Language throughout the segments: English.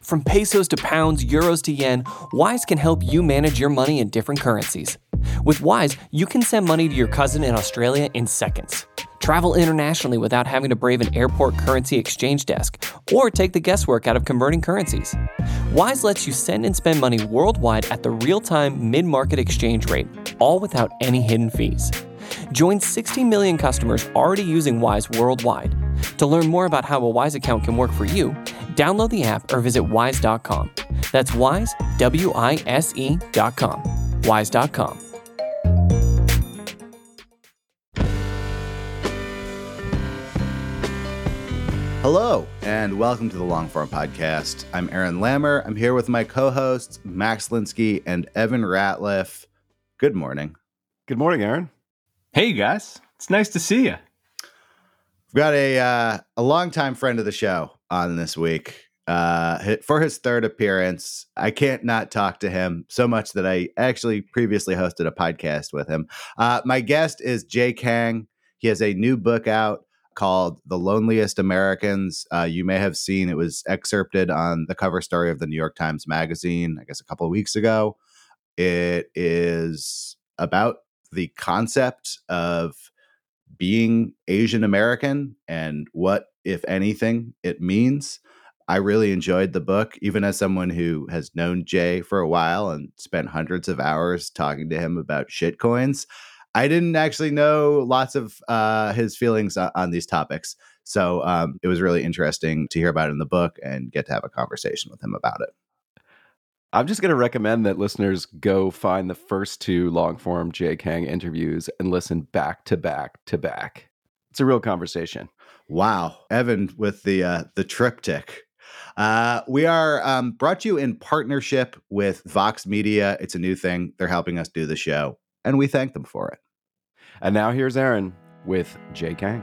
From pesos to pounds, euros to yen, Wise can help you manage your money in different currencies. With Wise, you can send money to your cousin in Australia in seconds. Travel internationally without having to brave an airport currency exchange desk or take the guesswork out of converting currencies. Wise lets you send and spend money worldwide at the real-time mid-market exchange rate, all without any hidden fees. Join 60 million customers already using Wise worldwide. To learn more about how a Wise account can work for you, download the app or visit wise.com. That's Wise, WISE.com. Wise.com. Hello, and welcome to the Longform Podcast. I'm Aaron Lammer. I'm here with my co-hosts, Max Linsky and Evan Ratliff. Good morning. Good morning, Aaron. Hey, you guys. It's nice to see you. We've got a longtime friend of the show on this week. For his third appearance, I can't not talk to him so much that I actually previously hosted a podcast with him. My guest is Jay Kang. He has a new book out called The Loneliest Americans. You may have seen it was excerpted on the cover story of the New York Times Magazine, I guess a couple of weeks ago. It is about the concept of being Asian American and what, if anything, it means. I really enjoyed the book, even as someone who has known Jay for a while and spent hundreds of hours talking to him about shitcoins. I didn't actually know lots of his feelings on these topics. So it was really interesting to hear about it in the book and get to have a conversation with him about it. I'm just going to recommend that listeners go find the first two long-form Jay Kang interviews and listen back to back to back. It's a real conversation. Wow. Evan with the triptych. We are brought to you in partnership with Vox Media. It's a new thing. They're helping us do the show, and we thank them for it. And now here's Aaron with Jay Kang.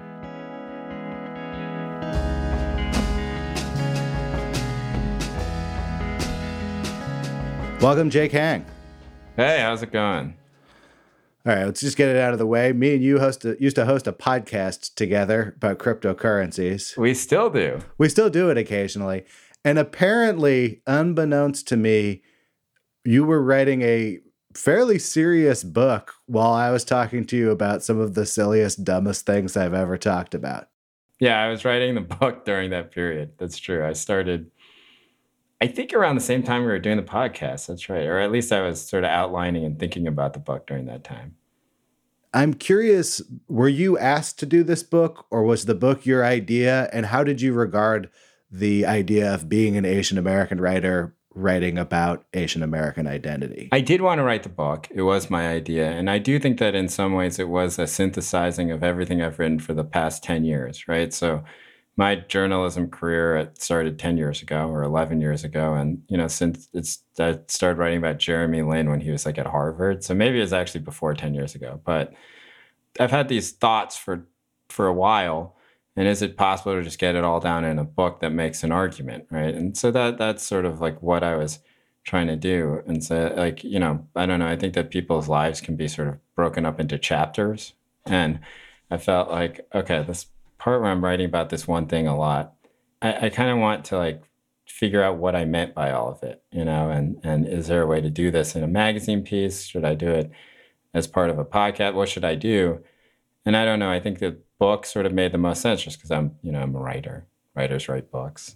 Welcome, Jay Kang. Hey, how's it going? All right, let's just get it out of the way. Me and you used to host a podcast together about cryptocurrencies. We still do. We still do it occasionally. And apparently, unbeknownst to me, you were writing a fairly serious book while I was talking to you about some of the silliest, dumbest things I've ever talked about. Yeah, I was writing the book during that period. That's true. I started, I think, around the same time we were doing the podcast. That's right. Or at least I was sort of outlining and thinking about the book during that time. I'm curious, were you asked to do this book, or was the book your idea? And how did you regard the idea of being an Asian American writer writing about Asian American identity? I did want to write the book. It was my idea. And I do think that in some ways it was a synthesizing of everything I've written for the past 10 years, right? So my journalism career started 10 years ago or 11 years ago. And, since I started writing about Jeremy Lin when he was like at Harvard. So maybe it was actually before 10 years ago. But I've had these thoughts for a while. And is it possible to just get it all down in a book that makes an argument, right? And so that's sort of like what I was trying to do. And so like, I don't know, I think that people's lives can be sort of broken up into chapters. And I felt like, okay, this part where I'm writing about this one thing a lot, I kind of want to like figure out what I meant by all of it, and is there a way to do this in a magazine piece? Should I do it as part of a podcast? What should I do? And I don't know, I think that book sort of made the most sense just because I'm a writer. Writers write books.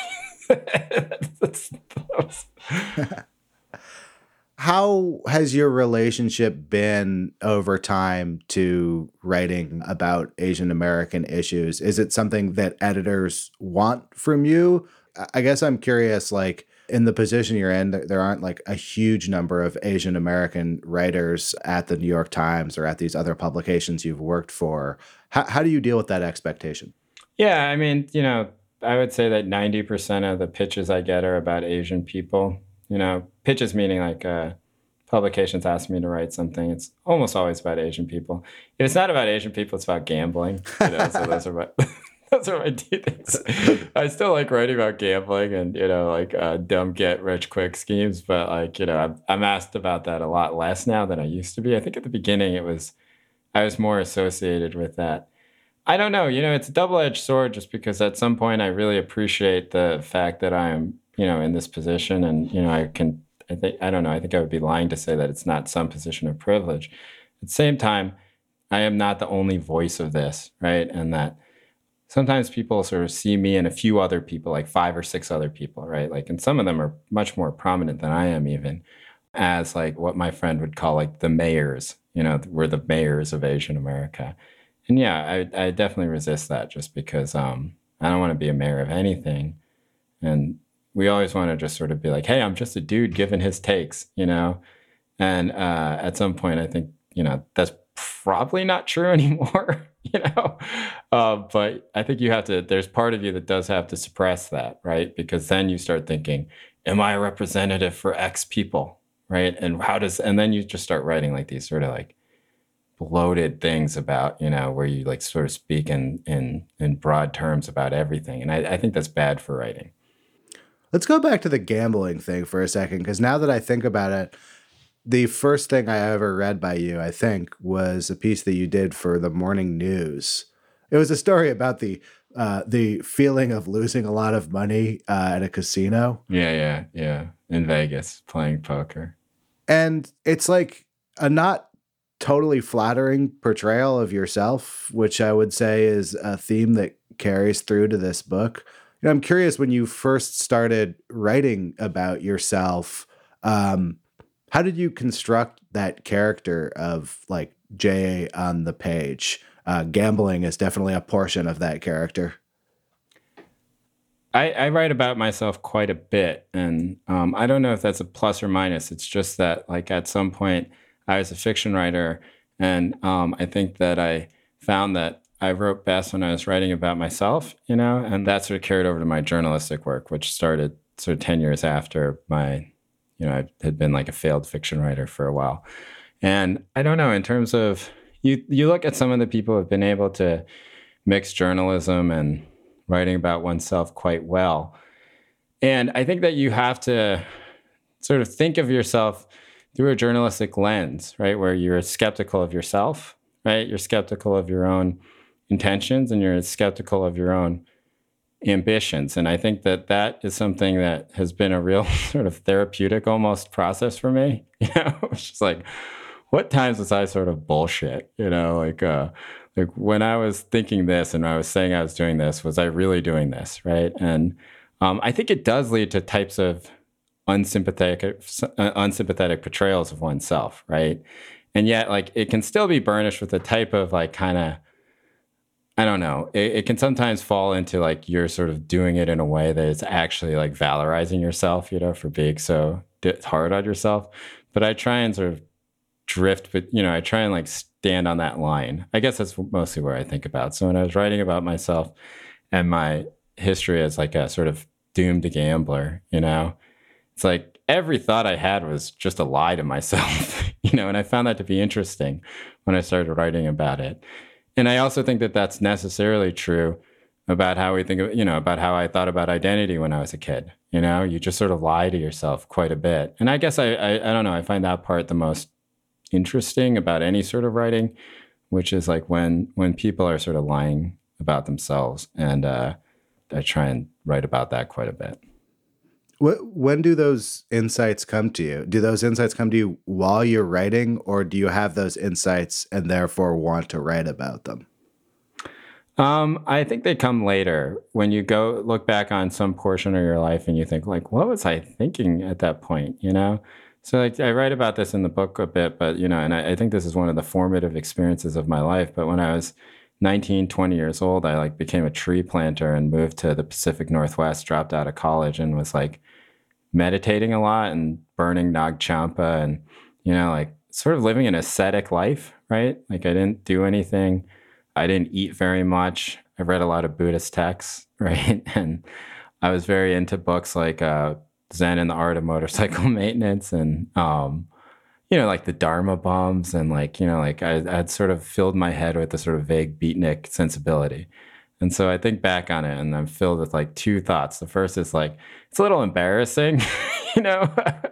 How has your relationship been over time to writing about Asian American issues? Is it something that editors want from you? I guess I'm curious, like, in the position you're in, there aren't like a huge number of Asian American writers at the New York Times or at these other publications you've worked for. How do you deal with that expectation? Yeah, I mean, I would say that 90% of the pitches I get are about Asian people. Pitches meaning like publications ask me to write something. It's almost always about Asian people. If it's not about Asian people, it's about gambling. So those are my two things. I still like writing about gambling and, dumb get rich quick schemes. But I'm asked about that a lot less now than I used to be. I think at the beginning I was more associated with that. I don't know, it's a double-edged sword just because at some point I really appreciate the fact that I'm in this position. And, I don't know, I think I would be lying to say that it's not some position of privilege. At the same time, I am not the only voice of this, right? And that sometimes people sort of see me and a few other people, like 5 or 6 other people, right? Like, and some of them are much more prominent than I am even, as like what my friend would call like the mayors, we're the mayors of Asian America. And yeah, I definitely resist that just because I don't want to be a mayor of anything. And we always want to just sort of be like, hey, I'm just a dude giving his takes, And at some point, I think, that's probably not true anymore, but I think there's part of you that does have to suppress that, right? Because then you start thinking, am I a representative for X people, right? And and then you just start writing like these sort of like bloated things about, where you like sort of speak in broad terms about everything. And I think that's bad for writing. Let's go back to the gambling thing for a second, because now that I think about it, the first thing I ever read by you, I think, was a piece that you did for the Morning News. It was a story about the feeling of losing a lot of money at a casino. Yeah. In Vegas, playing poker. And it's like a not totally flattering portrayal of yourself, which I would say is a theme that carries through to this book. I'm curious, when you first started writing about yourself, how did you construct that character of like Jay on the page? Gambling is definitely a portion of that character. I write about myself quite a bit, and I don't know if that's a plus or minus. It's just that like at some point I was a fiction writer, and I think that I found that I wrote best when I was writing about myself, and that sort of carried over to my journalistic work, which started sort of 10 years after I had been like a failed fiction writer for a while. And I don't know, in terms of, you look at some of the people who have been able to mix journalism and writing about oneself quite well. And I think that you have to sort of think of yourself through a journalistic lens, right? Where you're skeptical of yourself, right? You're skeptical of your own intentions and you're skeptical of your own ambitions. And I think that is something that has been a real sort of therapeutic almost process for me. It's just like, what times was I sort of bullshit? Like when I was thinking this and I was saying I was doing this, was I really doing this, right? And I think it does lead to types of unsympathetic portrayals of oneself, right? And yet, like, it can still be burnished with a type of like kind of, I don't know. It can sometimes fall into like you're sort of doing it in a way that it's actually like valorizing yourself, for being so hard on yourself. But I try and sort of drift, but I try and like stand on that line. I guess that's mostly where I think about. So when I was writing about myself and my history as like a sort of doomed gambler, it's like every thought I had was just a lie to myself, and I found that to be interesting when I started writing about it. And I also think that that's necessarily true about how we think of, about how I thought about identity when I was a kid. You just sort of lie to yourself quite a bit. And I guess I don't know, I find that part the most interesting about any sort of writing, which is like when people are sort of lying about themselves. And I try and write about that quite a bit. When do those insights come to you? Do those insights come to you while you're writing, or do you have those insights and therefore want to write about them? I think they come later when you go look back on some portion of your life and you think like, what was I thinking at that point? So like I write about this in the book a bit, but, and I think this is one of the formative experiences of my life. But when I was 19, 20 years old, I like became a tree planter and moved to the Pacific Northwest, dropped out of college and was like meditating a lot and burning Nag Champa and, like sort of living an ascetic life, right? Like I didn't do anything. I didn't eat very much. I read a lot of Buddhist texts, right? And I was very into books like Zen and the Art of Motorcycle Maintenance and, like the Dharma bombs and like, like I had sort of filled my head with a sort of vague beatnik sensibility. And so I think back on it and I'm filled with like two thoughts. The first is like, it's a little embarrassing, you know,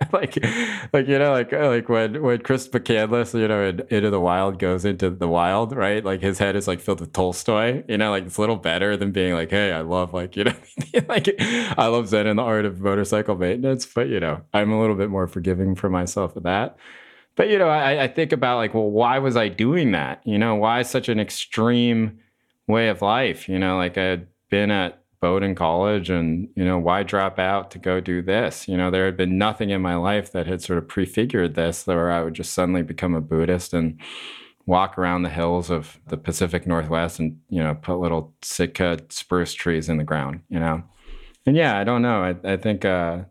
like when Chris McCandless, you know, in Into the Wild goes into the wild, right? Like his head is like filled with Tolstoy, you know, like it's a little better than being like, hey, I love like, you know, like I love Zen and the art of motorcycle maintenance, but you know, I'm a little bit more forgiving for myself with that. But, you know, I think about like, well, why was I doing that? You know, why such an extreme way of life? You know, like I had been at Bowdoin College and, you know, why drop out to go do this? You know, there had been nothing in my life that had sort of prefigured this, where I would just suddenly become a Buddhist and walk around the hills of the Pacific Northwest and, you know, put little Sitka spruce trees in the ground, you know? And yeah, I don't know. I think,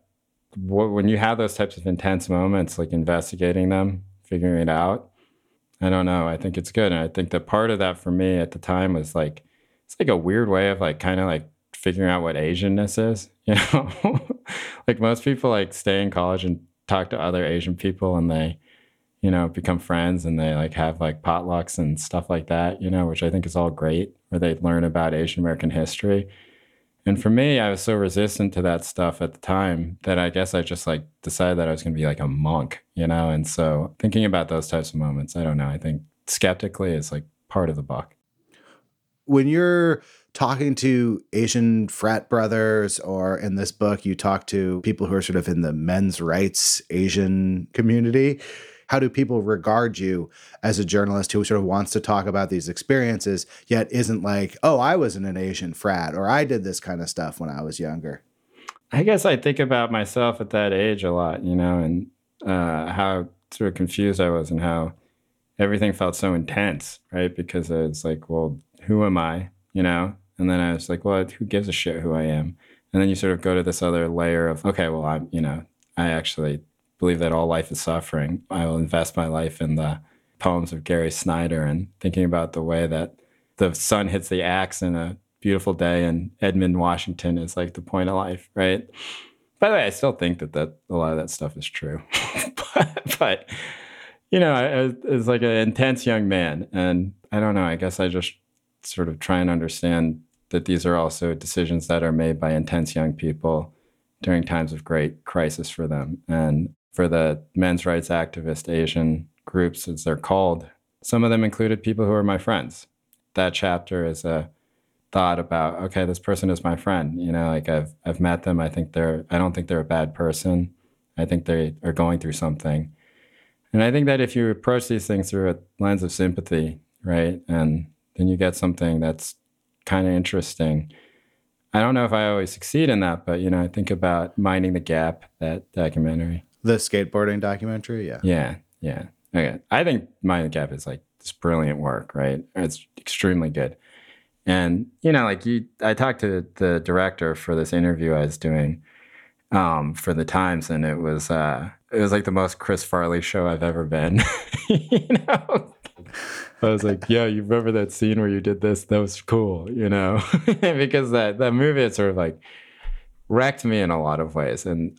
when you have those types of intense moments, like investigating them, figuring it out, I don't know. I think it's good. And I think that part of that for me at the time was like, it's like a weird way of like kind of like figuring out what Asianness is, you know? Like most people like stay in college and talk to other Asian people and they, you know, become friends and they like have like potlucks and stuff like that, you know, which I think is all great, where they learn about Asian American history. And for me, I was so resistant to that stuff at the time that I guess I just like decided that I was going to be like a monk, you know? And so thinking about those types of moments, I don't know. I think skeptically is like part of the book. When you're talking to Asian frat brothers, or in this book, you talk to people who are sort of in the men's rights Asian community, how do people regard you as a journalist who sort of wants to talk about these experiences, yet isn't like, oh, I was in an Asian frat, or I did this kind of stuff when I was younger? I guess I think about myself at that age a lot, you know, and how sort of confused I was and how everything felt so intense, right? Because it's like, well, who am I, you know? And then I was like, well, who gives a shit who I am? And then you sort of go to this other layer of, okay, well, I'm, you know, I actually believe that all life is suffering. I will invest my life in the poems of Gary Snyder and thinking about the way that the sun hits the axe in a beautiful day in Edmond, Washington is like the point of life, right? By the way, I still think that a lot of that stuff is true. but you know, I was like an intense young man. And I don't know, I guess I just sort of try and understand that these are also decisions that are made by intense young people during times of great crisis for them. And for the men's rights activist Asian groups, as they're called, some of them included people who are my friends. That chapter is a thought about, okay, this person is my friend. You know, like I've met them. I don't think they're a bad person. I think they are going through something. And I think that if you approach these things through a lens of sympathy, right, and then you get something that's kind of interesting. I don't know if I always succeed in that, but, you know, I think about Minding the Gap, that documentary. The skateboarding documentary, yeah. Yeah. Okay. I think Minding the Gap is like this brilliant work, right? It's extremely good. And, you know, like I talked to the director for this interview I was doing for the Times, and it was like the most Chris Farley show I've ever been. You know? I was like, yeah, you remember that scene where you did this? That was cool, you know? Because that movie, it sort of like wrecked me in a lot of ways. And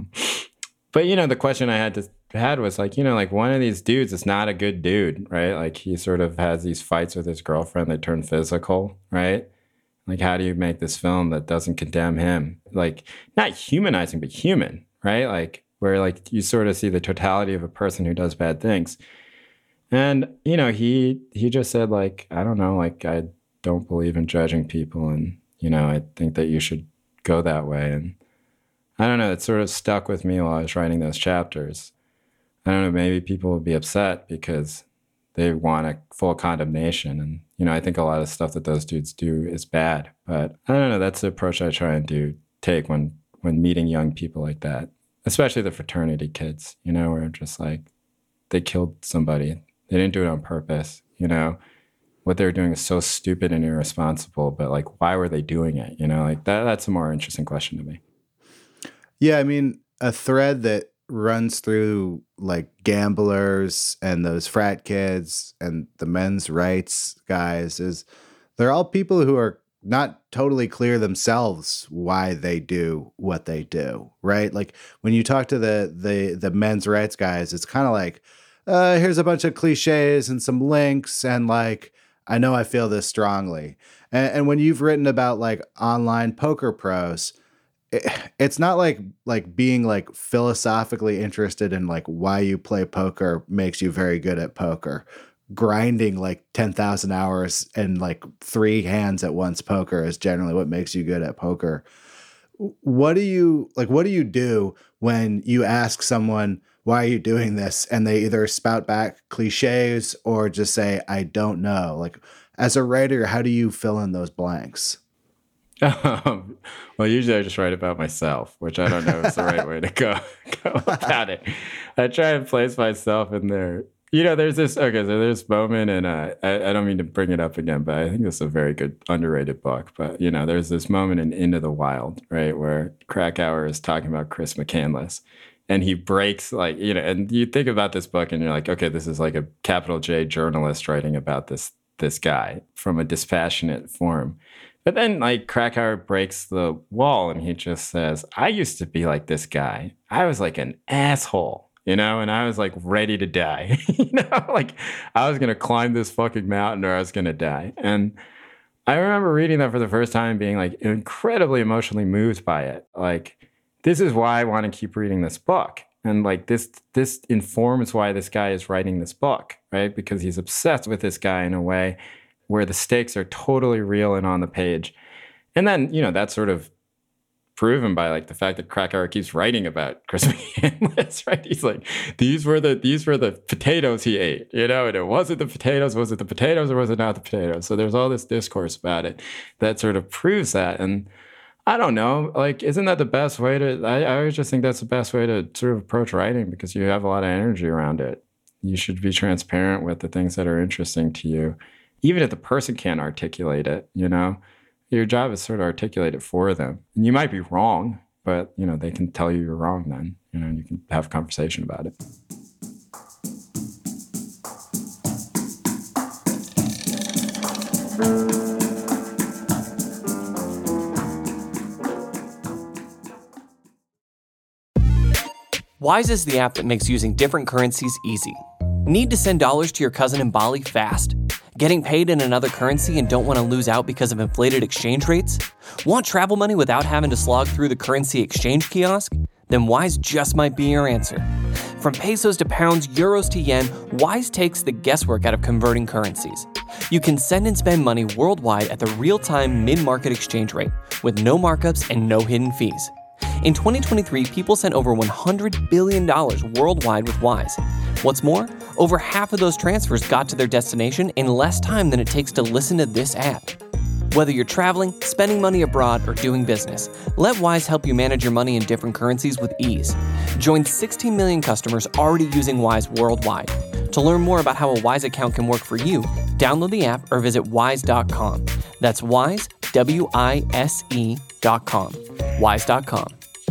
but, you know, the question I had was like, you know, like one of these dudes is not a good dude, right? Like he sort of has these fights with his girlfriend that turn physical, right? Like, how do you make this film that doesn't condemn him? Like, not humanizing, but human, right? Like, where like you sort of see the totality of a person who does bad things. And, you know, he just said, like, I don't know, like, I don't believe in judging people. And, you know, I think that you should go that way. And I don't know, it sort of stuck with me while I was writing those chapters. I don't know, maybe people would be upset because they want a full condemnation. And, you know, I think a lot of stuff that those dudes do is bad. But I don't know, that's the approach I try and take when meeting young people like that, especially the fraternity kids, you know, where I'm just like, they killed somebody. They didn't do it on purpose, you know. What they were doing is so stupid and irresponsible, but like, why were they doing it? You know, like that's a more interesting question to me. Yeah, I mean, a thread that runs through like gamblers and those frat kids and the men's rights guys is they're all people who are not totally clear themselves why they do what they do, right? Like when you talk to the men's rights guys, it's kind of like, here's a bunch of cliches and some links and like, I know I feel this strongly. And when you've written about like online poker pros, it's not like being like philosophically interested in like why you play poker makes you very good at poker. Grinding like 10,000 hours and like 3 hands at once poker is generally what makes you good at poker. What do you do when you ask someone, why are you doing this? And they either spout back cliches or just say, I don't know. Like, as a writer, how do you fill in those blanks? Well, usually I just write about myself, which I don't know is the right way to go about it. I try and place myself in there. There's this moment, and I don't mean to bring it up again, but I think this is a very good, underrated book. But, there's this moment in Into the Wild, right, where Krakauer is talking about Chris McCandless. And he breaks and you think about this book and you're like, okay, this is like a capital J journalist writing about this guy from a dispassionate form. But then like Krakauer breaks the wall and he just says, I used to be like this guy. I was like an asshole, and I was like ready to die. Like I was going to climb this fucking mountain or I was going to die. And I remember reading that for the first time, being like incredibly emotionally moved by it. Like, this is why I want to keep reading this book. And like this informs why this guy is writing this book, right? Because he's obsessed with this guy in a way where the stakes are totally real and on the page. And then, that's sort of proven by like the fact that Krakauer keeps writing about Chris McCandless, right? He's like, these were the potatoes he ate, and it wasn't the potatoes. Was it the potatoes or was it not the potatoes? So there's all this discourse about it that sort of proves that. And I don't know, like, isn't that the best way to, I always just think that's the best way to sort of approach writing because you have a lot of energy around it. You should be transparent with the things that are interesting to you. Even if the person can't articulate it, your job is sort of articulate it for them. And you might be wrong, but, they can tell you you're wrong then, and you can have a conversation about it. Wise is the app that makes using different currencies easy. Need to send dollars to your cousin in Bali fast? Getting paid in another currency and don't want to lose out because of inflated exchange rates? Want travel money without having to slog through the currency exchange kiosk? Then Wise just might be your answer. From pesos to pounds, euros to yen, Wise takes the guesswork out of converting currencies. You can send and spend money worldwide at the real-time mid-market exchange rate with no markups and no hidden fees. In 2023, people sent over $100 billion worldwide with Wise. What's more, over half of those transfers got to their destination in less time than it takes to listen to this app. Whether you're traveling, spending money abroad, or doing business, let Wise help you manage your money in different currencies with ease. Join 16 million customers already using Wise worldwide. To learn more about how a Wise account can work for you, download the app or visit wise.com. That's Wise, WISE.com. Wise.com.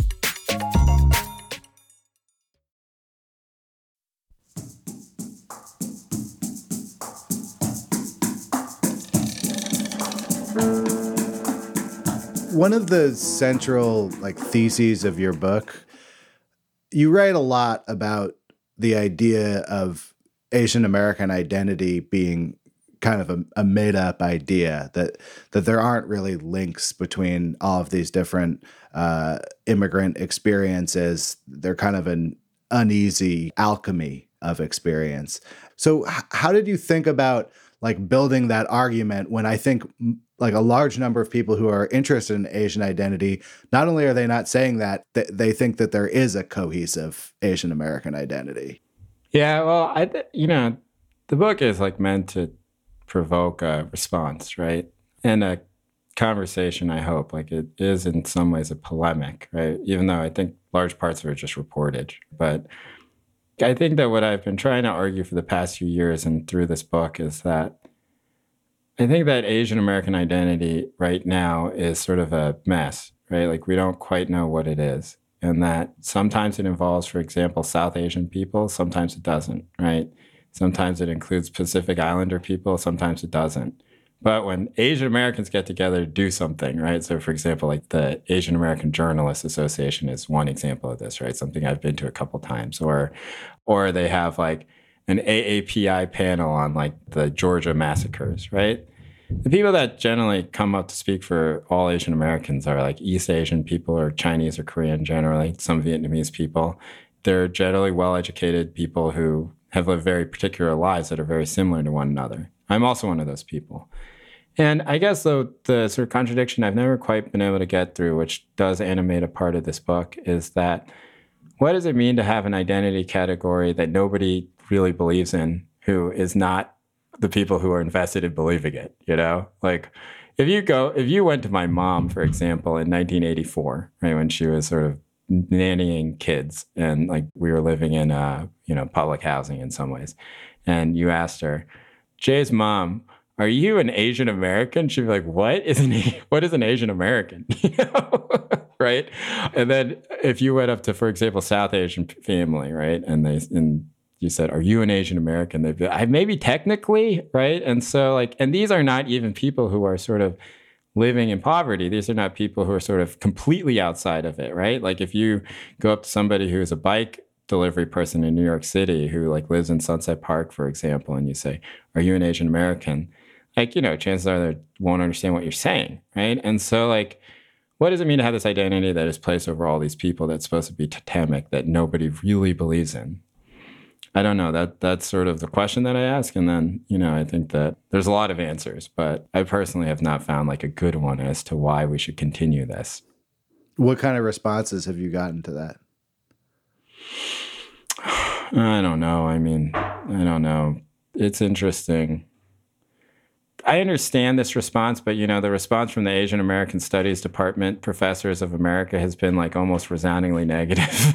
One of the central theses of your book, you write a lot about the idea of Asian American identity being kind of a made-up idea, that there aren't really links between all of these different immigrant experiences. They're kind of an uneasy alchemy of experience. So how did you think about building that argument when I think a large number of people who are interested in Asian identity, not only are they not saying that, they think that there is a cohesive Asian American identity? Yeah, well, the book is meant to provoke a response, right? And a conversation, I hope. It is in some ways a polemic, right? Even though I think large parts of it are just reportage. But I think that what I've been trying to argue for the past few years and through this book is that I think that Asian American identity right now is sort of a mess, right? We don't quite know what it is. And that sometimes it involves, for example, South Asian people, sometimes it doesn't, right? Sometimes it includes Pacific Islander people, sometimes it doesn't. But when Asian Americans get together to do something, right? So, for example, the Asian American Journalists Association is one example of this, right? Something I've been to a couple times. Or they have an AAPI panel on like the Georgia massacres, right? The people that generally come up to speak for all Asian Americans are like East Asian people or Chinese or Korean generally, some Vietnamese people. They're generally well-educated people who have lived very particular lives that are very similar to one another. I'm also one of those people. And I guess, though, the sort of contradiction I've never quite been able to get through, which does animate a part of this book, is that what does it mean to have an identity category that nobody really believes in, who is not the people who are invested in believing it, you know? Like, if you went to my mom, for example, in 1984, right, when she was sort of nannying kids and like we were living in, public housing in some ways, and you asked her, Jay's mom, are you an Asian American? She'd be like, what is an Asian American? You know? Right? And then if you went up to, for example, South Asian family, right? And you said, are you an Asian American? They'd be like, maybe technically, right? And so and these are not even people who are sort of living in poverty. These are not people who are sort of completely outside of it, right? Like if you go up to somebody who is a bike delivery person in New York City who like lives in Sunset Park, for example, and you say, are you an Asian American? Chances are they won't understand what you're saying, right? And so what does it mean to have this identity that is placed over all these people that's supposed to be totemic, that nobody really believes in? I don't know. That's sort of the question that I ask. And then, I think that there's a lot of answers, but I personally have not found a good one as to why we should continue this. What kind of responses have you gotten to that? I don't know. I don't know. It's interesting. I understand this response, but the response from the Asian American Studies Department professors of America has been almost resoundingly negative.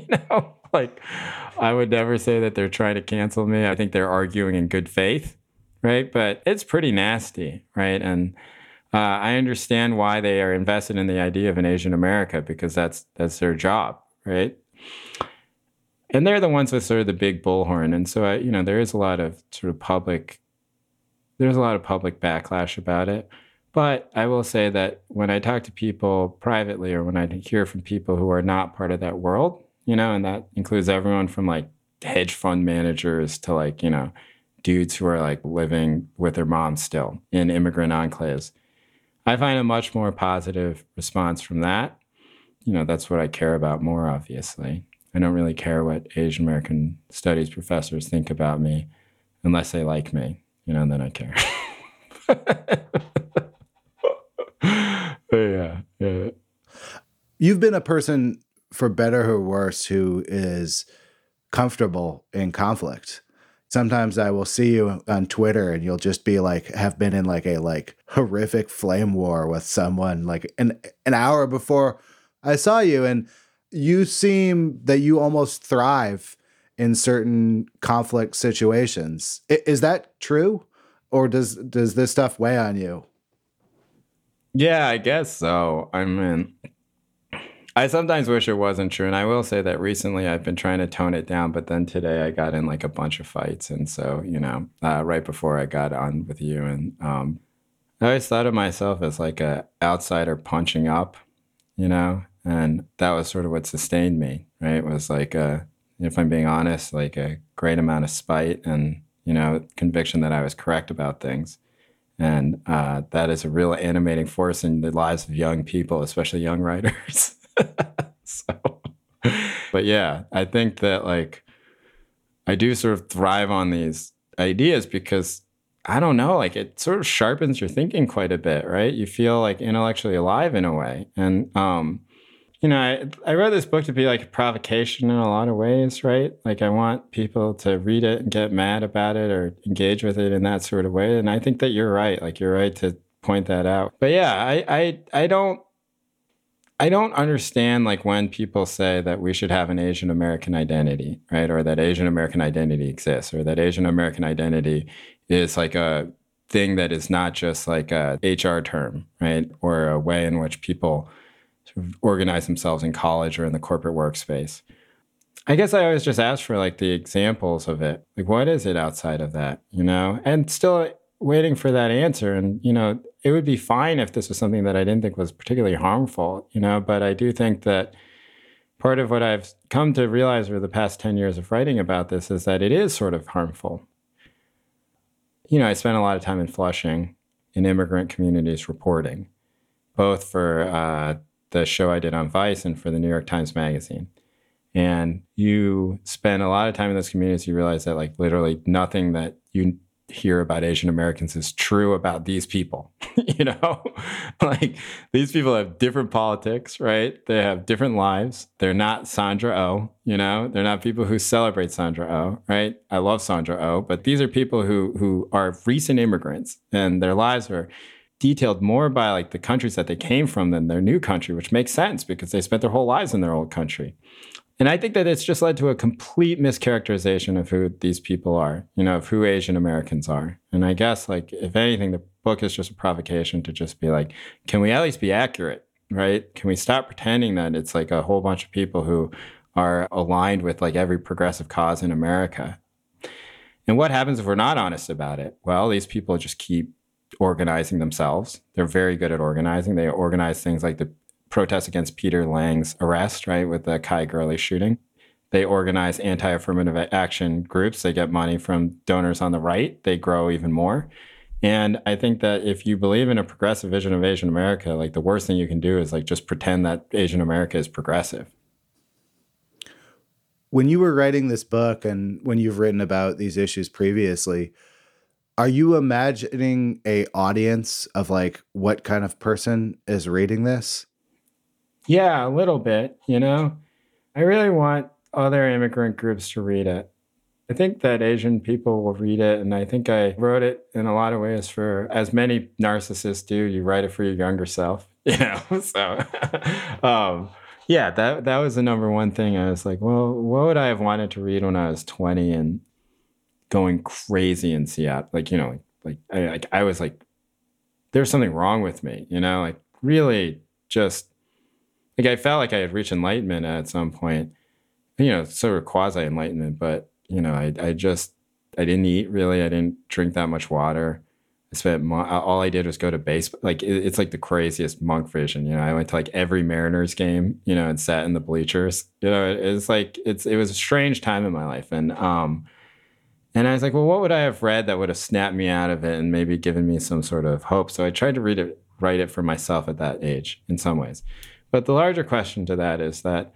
I would never say that they're trying to cancel me. I think they're arguing in good faith, right? But it's pretty nasty, right? And I understand why they are invested in the idea of an Asian America, because that's their job, right? And they're the ones with sort of the big bullhorn. And so, there is a lot of sort of public backlash about it. But I will say that when I talk to people privately, or when I hear from people who are not part of that world, and that includes everyone from hedge fund managers to dudes who are living with their moms still in immigrant enclaves, I find a much more positive response from that. That's what I care about more, obviously. I don't really care what Asian American studies professors think about me unless they like me. Then I care. Yeah. You've been a person, for better or worse, who is comfortable in conflict. Sometimes I will see you on Twitter and you'll just be have been in a horrific flame war with someone an hour before I saw you, and you seem that you almost thrive in certain conflict situations. Is that true? Or does this stuff weigh on you? Yeah, I guess so. I sometimes wish it wasn't true. And I will say that recently I've been trying to tone it down, but then today I got in a bunch of fights. And so, right before I got on with you, and I always thought of myself as a outsider punching up, and that was sort of what sustained me, right? It was if I'm being honest, a great amount of spite and, conviction that I was correct about things. And that is a real animating force in the lives of young people, especially young writers. But yeah, I think that I do sort of thrive on these ideas because I don't know, it sort of sharpens your thinking quite a bit, right? You feel intellectually alive in a way. And, I wrote this book to be a provocation in a lot of ways, right? I want people to read it and get mad about it or engage with it in that sort of way. And I think that you're right. You're right to point that out. But yeah, I don't understand when people say that we should have an Asian American identity, right? Or that Asian American identity exists, or that Asian American identity is a thing that is not just a HR term, right? Or a way in which people sort of organize themselves in college or in the corporate workspace. I guess I always just ask for the examples of it. What is it outside of that, And still waiting for that answer. And, it would be fine if this was something that I didn't think was particularly harmful, but I do think that part of what I've come to realize over the past 10 years of writing about this is that it is sort of harmful. I spent a lot of time in Flushing in immigrant communities reporting, both for the show I did on Vice and for the New York Times Magazine. And you spend a lot of time in those communities, you realize that like literally nothing that you hear about Asian Americans is true about these people. Like these people have different politics, right? They have different lives. They're not Sandra Oh, they're not people who celebrate Sandra Oh, right? I love Sandra Oh, but these are people who are recent immigrants, and their lives are detailed more by like the countries that they came from than their new country, which makes sense because they spent their whole lives in their old country. And I think that it's just led to a complete mischaracterization of who these people are, of who Asian Americans are. And I guess, like, if anything, the book is just a provocation to just be like, can we at least be accurate, right? Can we stop pretending that it's like a whole bunch of people who are aligned with like every progressive cause in America? And what happens if we're not honest about it? Well, these people just keep organizing themselves. They're very good at organizing. They organize things like the protests against Peter Lang's arrest, right, with the Kai Gurley shooting. They organize anti-affirmative action groups. They get money from donors on the right. They grow even more. And I think that if you believe in a progressive vision of Asian America, like the worst thing you can do is like just pretend that Asian America is progressive. When you were writing this book and when you've written about these issues previously, are you imagining a audience of like what kind of person is reading this? Yeah, a little bit, I really want other immigrant groups to read it. I think that Asian people will read it, and I think I wrote it in a lot of ways for, as many narcissists do, you write it for your younger self, So, yeah, that was the number one thing. I was like, well, what would I have wanted to read when I was 20 and going crazy in Seattle? I was like, there's something wrong with me, like really just. Like I felt like I had reached enlightenment at some point, sort of quasi-enlightenment, but, I didn't eat really. I didn't drink that much water. All I did was go to baseball. Like it's like the craziest monk vision. I went to like every Mariners game, and sat in the bleachers. It's like, it was a strange time in my life. And I was like, well, what would I have read that would have snapped me out of it and maybe given me some sort of hope? So I tried to write it for myself at that age in some ways. But the larger question to that is that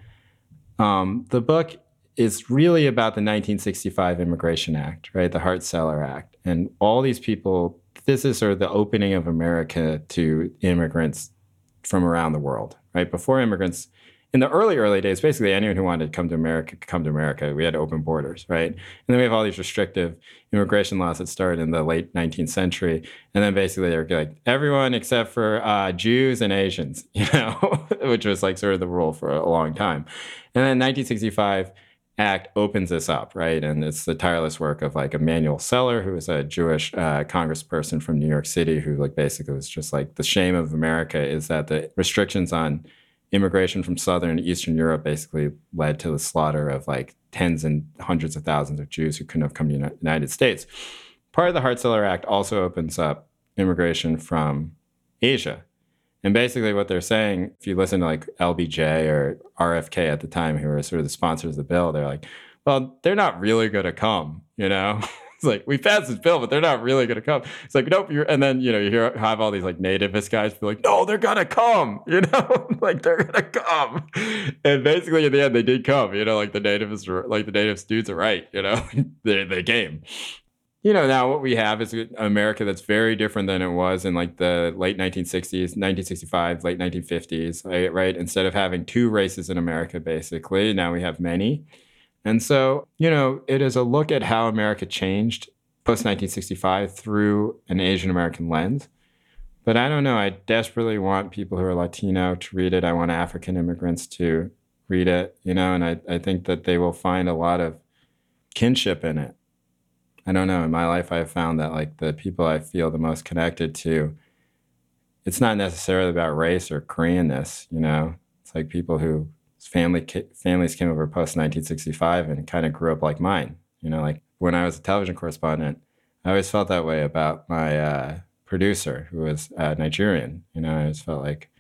the book is really about the 1965 Immigration Act, right? The Hart-Celler Act. And all these people, this is sort of the opening of America to immigrants from around the world, right? Before immigrants, in the early days, basically anyone who wanted to come to America could come to America. We had open borders, right? And then we have all these restrictive immigration laws that started in the late 19th century. And then basically they were like, everyone except for Jews and Asians, which was like sort of the rule for a long time. And then 1965 Act opens this up, right? And it's the tireless work of like Emanuel Celler, who was a Jewish congressperson from New York City, who like basically was just like, the shame of America is that the restrictions on immigration from Southern and Eastern Europe basically led to the slaughter of like tens and hundreds of thousands of Jews who couldn't have come to the United States. Part of the Hart-Celler Act also opens up immigration from Asia. And basically what they're saying, if you listen to like LBJ or RFK at the time, who were sort of the sponsors of the bill, they're like, well, they're not really going to come, It's like, we passed this bill, but they're not really going to come. It's like, nope. And then, you have all these like nativist guys be like, no, they're going to come, like they're going to come. And basically in the end, they did come, like the native dudes are right, they came. Now what we have is America that's very different than it was in like the late 1960s, 1965, late 1950s, right? Instead of having two races in America, basically, now we have many. And so, it is a look at how America changed post-1965 through an Asian American lens. But I don't know. I desperately want people who are Latino to read it. I want African immigrants to read it, and I think that they will find a lot of kinship in it. I don't know. In my life, I've found that like the people I feel the most connected to, it's not necessarily about race or Koreanness, It's like people who families came over post 1965 and kind of grew up like mine. Like when I was a television correspondent, I always felt that way about my producer, who was Nigerian. I always felt like,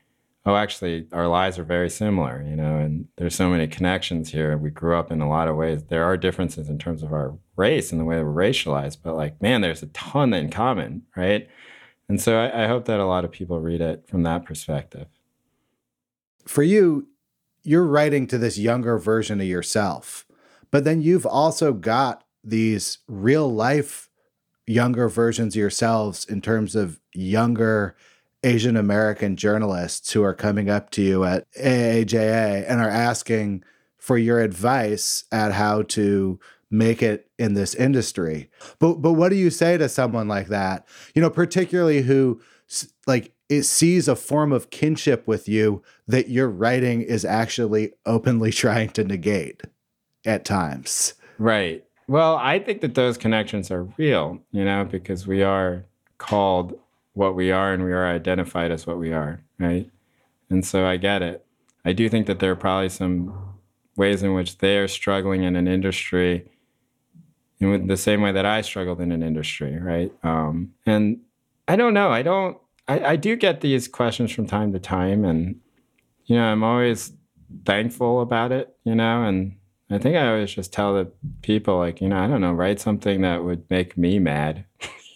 oh, actually, our lives are very similar, and there's so many connections here. We grew up in a lot of ways. There are differences in terms of our race and the way we're racialized, but like, man, there's a ton in common, right? And so I hope that a lot of people read it from that perspective. For you, you're writing to this younger version of yourself, but then you've also got these real life younger versions of yourselves in terms of younger Asian American journalists who are coming up to you at AAJA and are asking for your advice at how to make it in this industry. But what do you say to someone like that? Particularly who like it sees a form of kinship with you that your writing is actually openly trying to negate at times. Right. Well, I think that those connections are real, because we are called what we are and we are identified as what we are, right? And so I get it. I do think that there are probably some ways in which they are struggling in an industry in the same way that I struggled in an industry, right? And I don't know. I do get these questions from time to time, and, I'm always thankful about it, and I think I always just tell the people, like, I don't know, write something that would make me mad,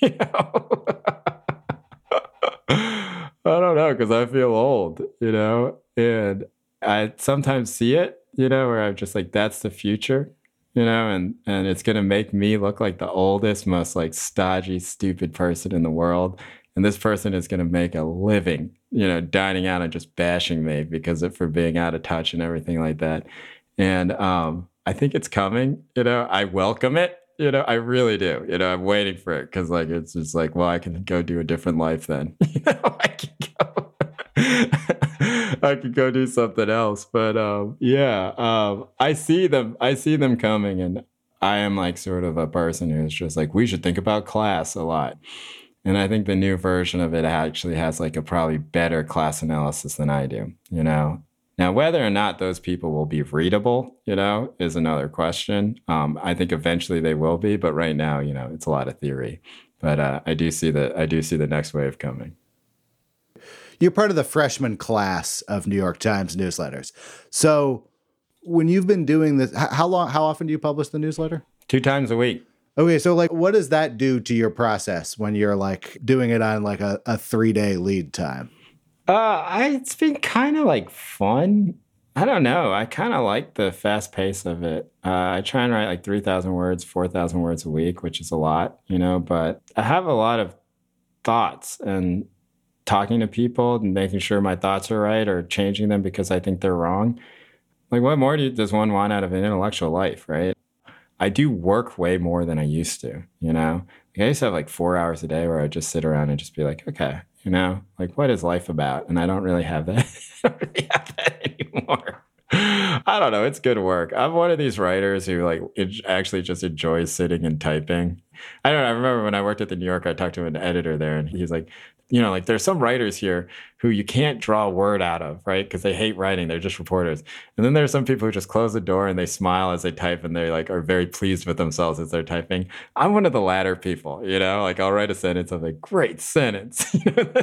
I don't know, because I feel old, and I sometimes see it, where I'm just like, that's the future, and it's going to make me look like the oldest, most like stodgy, stupid person in the world. And this person is going to make a living, dining out and just bashing me for being out of touch and everything like that. And I think it's coming, I welcome it. I really do. I'm waiting for it because, like, it's just like, well, I can go do a different life then. I can go do something else. But I see them coming, and I am like sort of a person who's just like, we should think about class a lot. And I think the new version of it actually has like a probably better class analysis than I do. Now, whether or not those people will be readable, is another question. I think eventually they will be, but right now, it's a lot of theory. But I do see the next wave coming. You're part of the freshman class of New York Times newsletters. So when you've been doing this, how often do you publish the newsletter? 2 times a week. Okay, so like, what does that do to your process when you're like doing it on like a 3-day lead time? It's been kind of like fun. I don't know. I kind of like the fast pace of it. I try and write like 3,000 words, 4,000 words a week, which is a lot, but I have a lot of thoughts, and talking to people and making sure my thoughts are right or changing them because I think they're wrong. Like, what more does one want out of an intellectual life, right? I do work way more than I used to, Like, I used to have like 4 hours a day where I'd just sit around and just be like, okay, like, what is life about? And I don't really have that. I don't really have that anymore. I don't know. It's good work. I'm one of these writers who like actually just enjoys sitting and typing. I don't know. I remember when I worked at the New Yorker, I talked to an editor there, and he's like, like, there's some writers here who you can't draw a word out of, right? Because they hate writing. They're just reporters. And then there's some people who just close the door and they smile as they type, and they like are very pleased with themselves as they're typing. I'm one of the latter people, like, I'll write a sentence, I'm like, great sentence.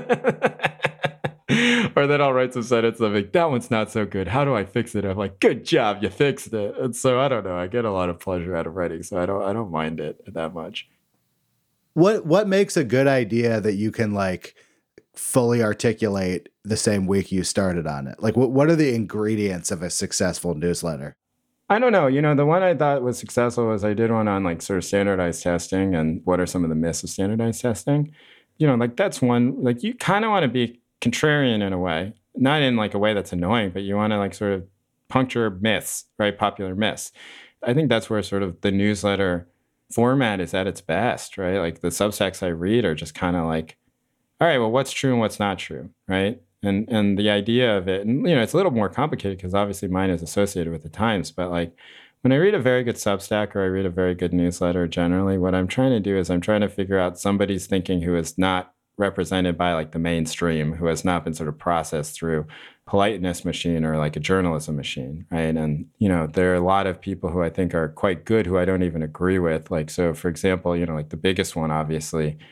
Or then I'll write some sentence, I'm like, that one's not so good. How do I fix it? I'm like, good job, you fixed it. And so I don't know. I get a lot of pleasure out of writing, so I don't mind it that much. What makes a good idea that you can like fully articulate the same week you started on it? Like, what are the ingredients of a successful newsletter? I don't know. The one I thought was successful was I did one on like sort of standardized testing and what are some of the myths of standardized testing. Like, that's one, like, you kind of want to be contrarian in a way, not in like a way that's annoying, but you want to like sort of puncture myths, right? Popular myths. I think that's where sort of the newsletter format is at its best, right? Like, the Substacks I read are just kind of like, all right, well, what's true and what's not true, right? And the idea of it, and it's a little more complicated because obviously mine is associated with the Times, but like, when I read a very good Substack or I read a very good newsletter, generally what I'm trying to do is I'm trying to figure out somebody's thinking who is not represented by like the mainstream, who has not been sort of processed through politeness machine or like a journalism machine, right? And, there are a lot of people who I think are quite good who I don't even agree with. Like, so for example, like the biggest one, obviously,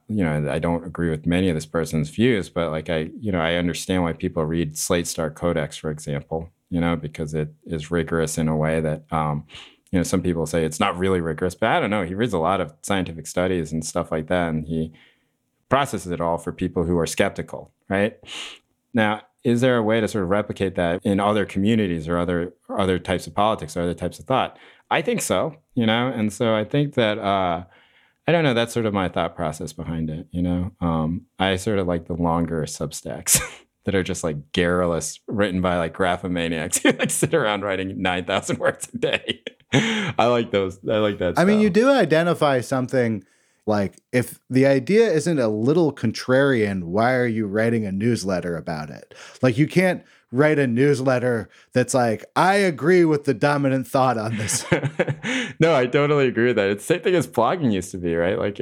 I don't agree with many of this person's views, but like I understand why people read Slate Star Codex, for example, because it is rigorous in a way that, some people say it's not really rigorous, but I don't know. He reads a lot of scientific studies and stuff like that, and he processes it all for people who are skeptical, right? Now, is there a way to sort of replicate that in other communities or other types of politics or other types of thought? I think so, and so I think that, I don't know, that's sort of my thought process behind it, I sort of like the longer Substacks that are just like garrulous, written by like graphomaniacs who like sit around writing 9,000 words a day. I like those. I like that I mean, style. you do identify something. Like, if the idea isn't a little contrarian, why are you writing a newsletter about it? Like, you can't write a newsletter that's like, I agree with the dominant thought on this. No, I totally agree with that. It's the same thing as blogging used to be, right? Like,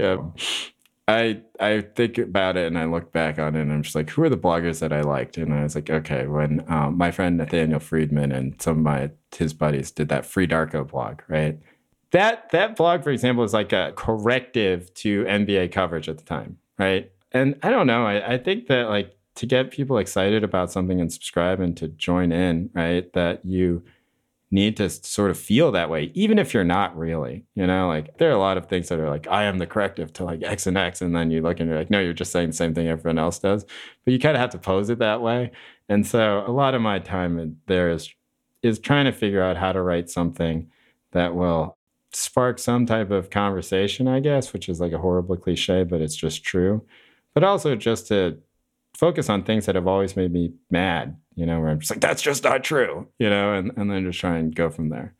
I think about it and I look back on it and I'm just like, who are the bloggers that I liked? And I was like, okay, when my friend Nathaniel Friedman and some of his buddies did that Free Darko blog, right? That blog, for example, is like a corrective to NBA coverage at the time, right? And I don't know. I think that like to get people excited about something and subscribe and to join in, right, that you need to sort of feel that way, even if you're not really, like there are a lot of things that are like, I am the corrective to like X and X. And then you look and you're like, no, you're just saying the same thing everyone else does. But you kind of have to pose it that way. And so a lot of my time there is trying to figure out how to write something that will spark some type of conversation, I guess, which is like a horrible cliche, but it's just true. But also just to focus on things that have always made me mad, where I'm just like, that's just not true, and then just try and go from there.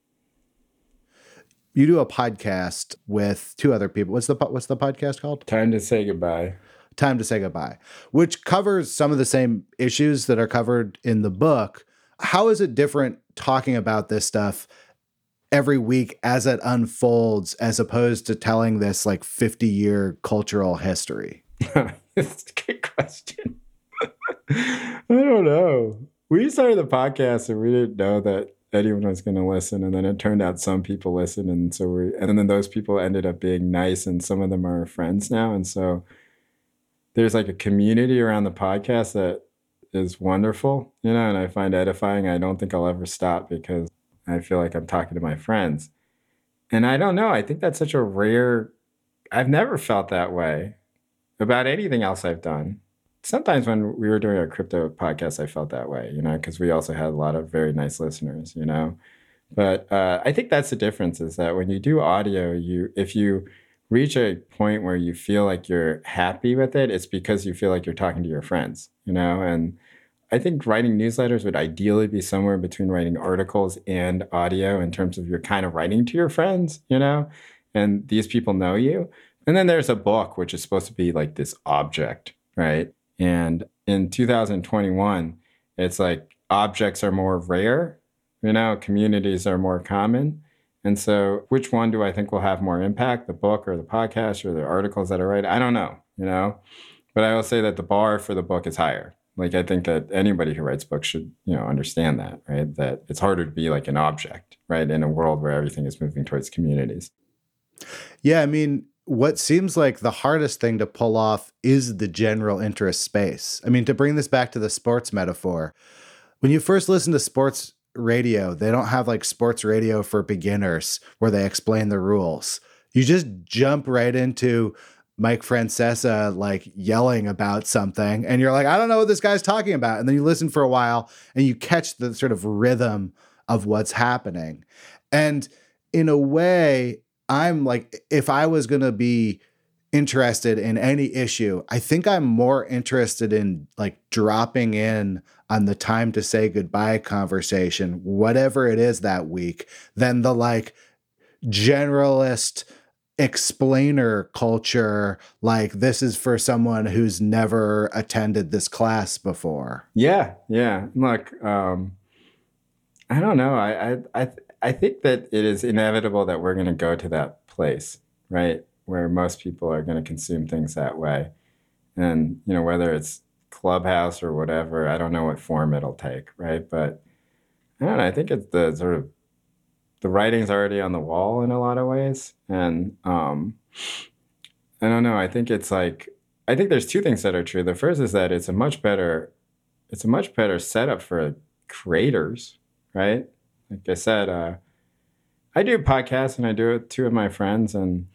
You do a podcast with two other people. What's the podcast called? Time to Say Goodbye. Time to Say Goodbye, which covers some of the same issues that are covered in the book. How is it different talking about this stuff every week as it unfolds, as opposed to telling this like 50-year cultural history? That's a good question. I don't know. We started the podcast and we didn't know that anyone was going to listen. And then it turned out some people listened. And then those people ended up being nice. And some of them are friends now. And so there's like a community around the podcast that is wonderful, and I find edifying. I don't think I'll ever stop because I feel like I'm talking to my friends. And I don't know. I think that's such a rare, I've never felt that way about anything else I've done. Sometimes when we were doing our crypto podcast, I felt that way, because we also had a lot of very nice listeners, But I think that's the difference, is that when you do audio, if you reach a point where you feel like you're happy with it, it's because you feel like you're talking to your friends, And I think writing newsletters would ideally be somewhere between writing articles and audio in terms of you're kind of writing to your friends, and these people know you. And then there's a book, which is supposed to be like this object, right? And in 2021, it's like objects are more rare, communities are more common. And so which one do I think will have more impact, the book or the podcast or the articles that I write? I don't know, But I will say that the bar for the book is higher. Like, I think that anybody who writes books should, understand that, right? That it's harder to be like an object, right? In a world where everything is moving towards communities. Yeah, I mean, what seems like the hardest thing to pull off is the general interest space. I mean, to bring this back to the sports metaphor, when you first listen to sports radio, they don't have like sports radio for beginners where they explain the rules. You just jump right into Mike Francesa like yelling about something and you're like, I don't know what this guy's talking about. And then you listen for a while and you catch the sort of rhythm of what's happening. And in a way, I'm like, if I was going to be interested in any issue, I think I'm more interested in like dropping in on the Time to Say Goodbye conversation, whatever it is that week, than the like generalist explainer culture, like this is for someone who's never attended this class before. Yeah. Look, I don't know. I think that it is inevitable that we're going to go to that place, right, where most people are going to consume things that way. And, whether it's Clubhouse or whatever, I don't know what form it'll take, right? But I don't know. I think it's the sort of the writing's already on the wall in a lot of ways. And I don't know. I think it's like I think there's two things that are true. The first is that it's a much better setup for creators, right? Like I said, I do podcasts and I do it with two of my friends, and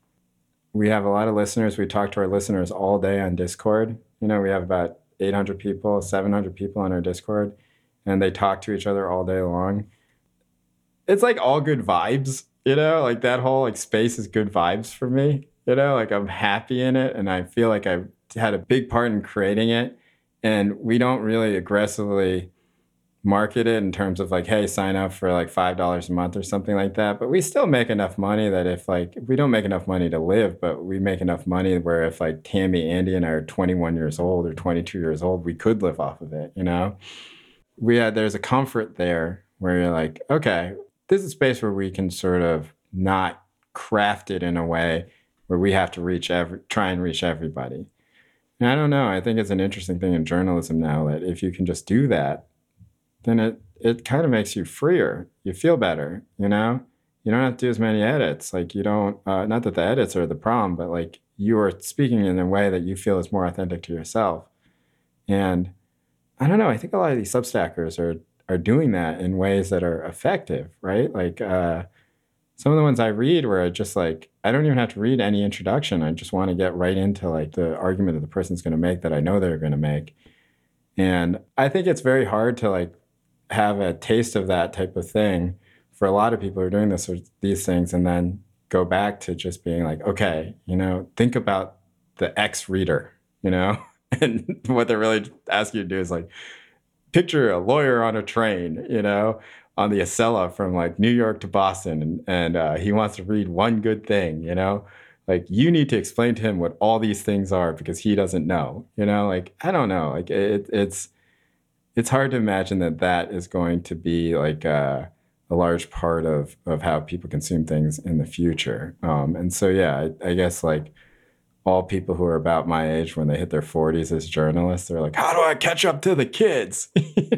we have a lot of listeners. We talk to our listeners all day on Discord. We have about 800 people, 700 people on our Discord, and they talk to each other all day long. It's like all good vibes, like that whole like space is good vibes for me, like I'm happy in it, and I feel like I've had a big part in creating it. And we don't really aggressively market it in terms of like, hey, sign up for like $5 a month or something like that. But we still make enough money that if we don't make enough money to live, but we make enough money where if like Tammy, Andy, and I are 21 years old or 22 years old, we could live off of it, There's a comfort there where you're like, okay, this is a space where we can sort of not craft it in a way where we have to try and reach everybody. And I don't know. I think it's an interesting thing in journalism now that if you can just do that, then it kind of makes you freer. You feel better, You don't have to do as many edits. Like you don't, not that the edits are the problem, but like you are speaking in a way that you feel is more authentic to yourself. And I don't know. I think a lot of these Substackers are doing that in ways that are effective, right? Like some of the ones I read where I just like, I don't even have to read any introduction. I just want to get right into like the argument that the person's going to make that I know they're going to make. And I think it's very hard to like have a taste of that type of thing for a lot of people who are doing these things and then go back to just being like, okay, think about the X reader, and what they're really asking you to do is like, picture a lawyer on a train, on the Acela from like New York to Boston, and he wants to read one good thing, like you need to explain to him what all these things are because he doesn't know, like I don't know, like it's hard to imagine that is going to be like a large part of how people consume things in the future, and so yeah, I guess like all people who are about my age when they hit their 40s as journalists, they're like, how do I catch up to the kids?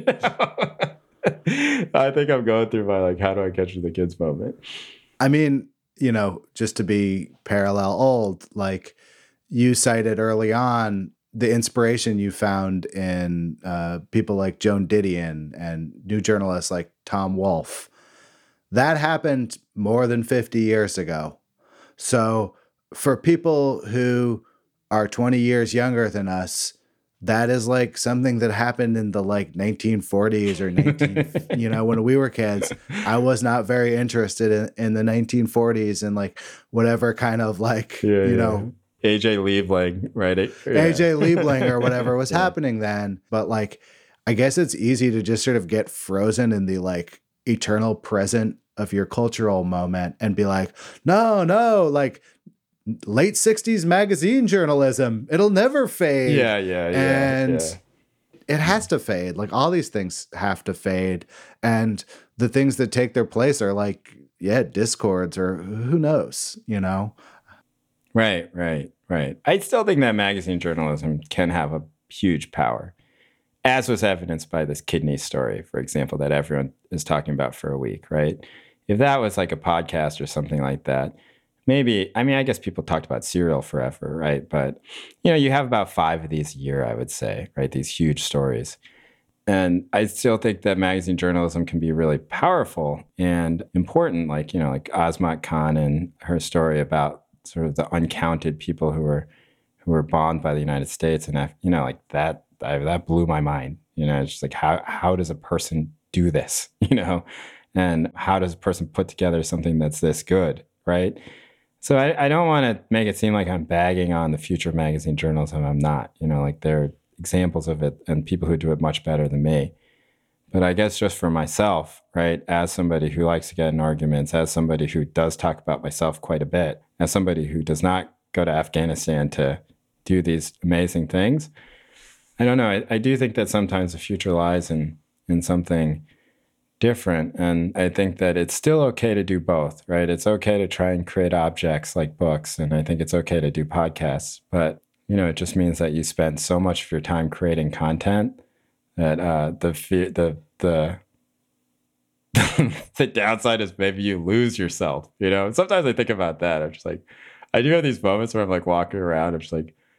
I think I'm going through my like, how do I catch up to the kids moment? I mean, just to be parallel old, like you cited early on, the inspiration you found in people like Joan Didion and new journalists like Tom Wolfe. That happened more than 50 years ago. So for people who are 20 years younger than us, that is like something that happened in the like 1940s or when we were kids. I was not very interested in the 1940s and like whatever kind of like, AJ Liebling, right? AJ Liebling or whatever was happening then. But like, I guess it's easy to just sort of get frozen in the like eternal present of your cultural moment and be like, no, like late 60s magazine journalism, it'll never fade. And it has to fade. Like all these things have to fade. And the things that take their place are like, Discords or who knows, Right. I still think that magazine journalism can have a huge power, as was evidenced by this kidney story, for example, that everyone is talking about for a week, right? If that was like a podcast or something like that, maybe, I guess people talked about Serial forever, right? But, you have about 5 of these a year, I would say, right? These huge stories. And I still think that magazine journalism can be really powerful and important, like, like Azmat Khan and her story about sort of the uncounted people who were bombed by the United States. And, like that blew my mind. It's just like, how does a person do this, And how does a person put together something that's this good, right? So I don't want to make it seem like I'm bagging on the future of magazine journalism. I'm not, like there are examples of it and people who do it much better than me. But I guess just for myself, right, as somebody who likes to get in arguments, as somebody who does talk about myself quite a bit, as somebody who does not go to Afghanistan to do these amazing things, I don't know. I do think that sometimes the future lies in something different. And I think that it's still okay to do both, right? It's okay to try and create objects like books. And I think it's okay to do podcasts. But, it just means that you spend so much of your time creating content that the downside is maybe you lose yourself, Sometimes I think about that. I'm just like, I do have these moments where I'm like walking around. I'm just like,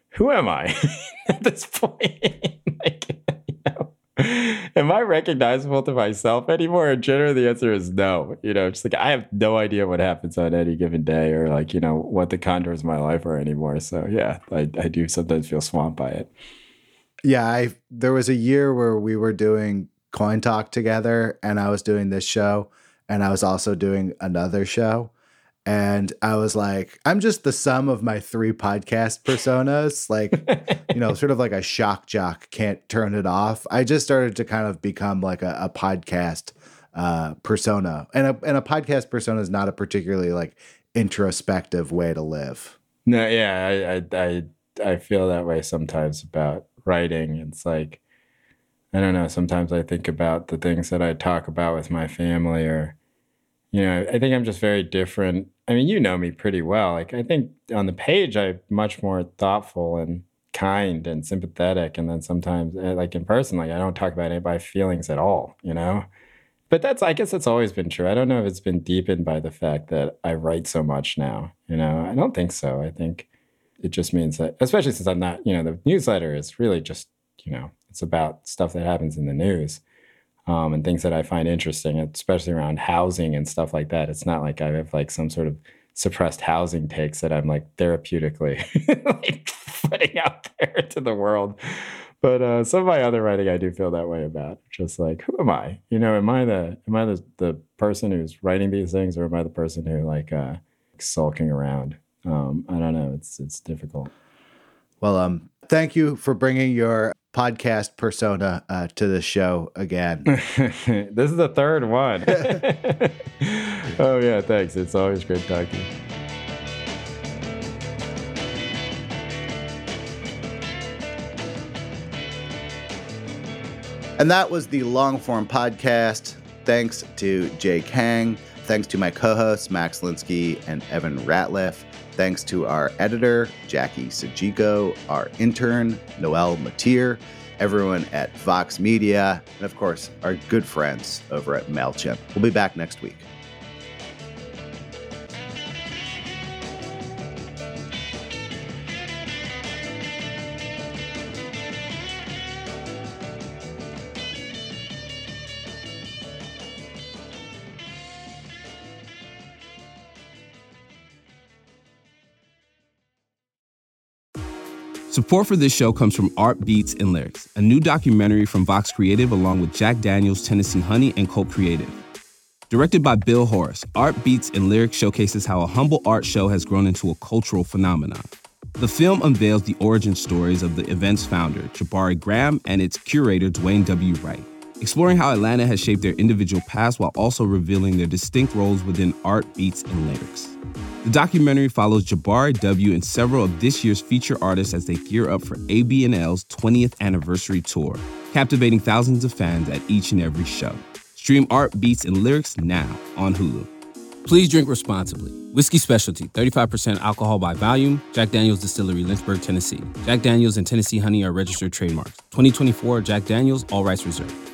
who am I at this point? Like, am I recognizable to myself anymore? And generally the answer is no. Just like I have no idea what happens on any given day or like, what the contours of my life are anymore. So yeah, I do sometimes feel swamped by it. Yeah, there was a year where we were doing Coin Talk together and I was doing this show and I was also doing another show. And I was like, I'm just the sum of my 3 podcast personas, like, sort of like a shock jock can't turn it off. I just started to kind of become like a podcast persona. And a podcast persona is not a particularly like introspective way to live. No, yeah, I feel that way sometimes about writing. It's like, I don't know, sometimes I think about the things that I talk about with my family or, I think I'm just very different. I mean, you know me pretty well. Like, I think on the page, I'm much more thoughtful and kind and sympathetic. And then sometimes, like in person, like I don't talk about anybody's feelings at all, But I guess that's always been true. I don't know if it's been deepened by the fact that I write so much now, I don't think so. I think it just means that, especially since I'm not, the newsletter is really just, it's about stuff that happens in the news. And things that I find interesting, especially around housing and stuff like that. It's not like I have like some sort of suppressed housing takes that I'm like therapeutically like putting out there to the world. But some of my other writing, I do feel that way about. Just like, who am I? Am I the person who's writing these things, or am I the person who like sulking around? I don't know. It's difficult. Well, thank you for bringing your podcast persona to the show again. This is the 3rd one. Oh yeah, thanks. It's always great talking to you. And that was the Longform Podcast. Thanks to Jake Hang. Thanks to my co-hosts, Max Linsky and Evan Ratliff. Thanks to our editor, Jackie Sajiko, our intern, Noel Mateer, everyone at Vox Media, and of course, our good friends over at MailChimp. We'll be back next week. Support for this show comes from Art Beats and Lyrics, a new documentary from Vox Creative along with Jack Daniels, Tennessee Honey, and Colt Creative. Directed by Bill Horace, Art Beats and Lyrics showcases how a humble art show has grown into a cultural phenomenon. The film unveils the origin stories of the event's founder, Jabari Graham, and its curator, Dwayne W. Wright, exploring how Atlanta has shaped their individual paths while also revealing their distinct roles within Art Beats and Lyrics. The documentary follows Jabari W. and several of this year's feature artists as they gear up for AB&L's 20th anniversary tour, captivating thousands of fans at each and every show. Stream Art Beats and Lyrics now on Hulu. Please drink responsibly. Whiskey Specialty, 35% alcohol by volume. Jack Daniel's Distillery, Lynchburg, Tennessee. Jack Daniel's and Tennessee Honey are registered trademarks. 2024 Jack Daniel's, all rights reserved.